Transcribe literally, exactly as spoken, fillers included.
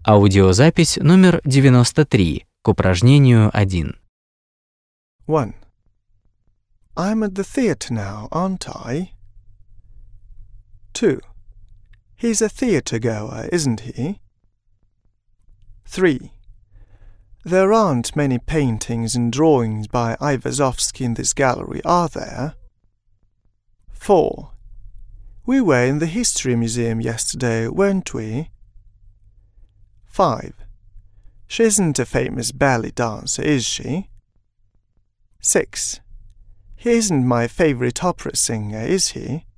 Аудиозапись номер девяносто три к упражнению один. one. I'm at the theatre now, aren't I? two. He's a theatre-goer, isn't he? three. There aren't many paintings and drawings by Aiwazowski in this gallery, are there? four. We were in the History Museum yesterday, weren't we? five. She isn't a famous ballet dancer, is she? six. He isn't my favourite opera singer, is he?